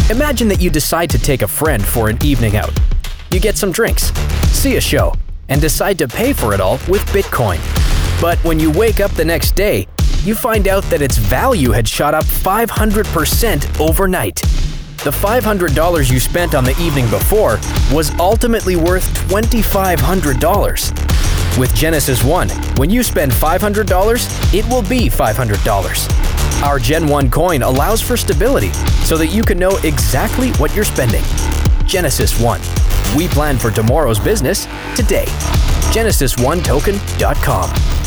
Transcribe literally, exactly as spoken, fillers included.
Imagine that you decide to take a friend for an evening out. You get some drinks, see a show, and decide to pay for it all with Bitcoin. But when you wake up the next day, you find out that its value had shot up five hundred percent overnight. The five hundred dollars you spent on the evening before was ultimately worth two thousand five hundred dollars. With Genesis One, when you spend five hundred dollars, it will be five hundred dollars. Our Gen one coin allows for stability so that you can know exactly what you're spending. Genesis One. We plan for tomorrow's business today. Genesis one token dot com.